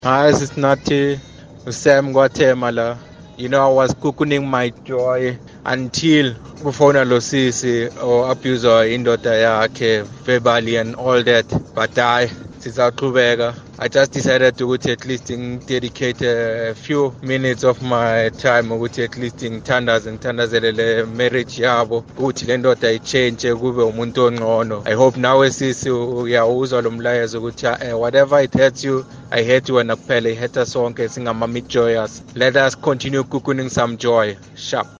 Hi, this is Nati. Sam Guatemala la. You know, I was cocooning my joy until kufona lo sisi or abuser indoda yakhe verbally and all that. But sizaqhubeka. I just decided to at least dedicate a few minutes of my time ukuthi at least ngithandazele le marriage yabo ukuthi le ndoda ichange kube umuntu ongcono. I hope nawe sisi uyawuzwa lo mlayezo ukuthi whatever it hurts you, I hate you wena kuphela, I hate us sonke singama-mid joyous. Let us continue cocooning some joy. Sharp.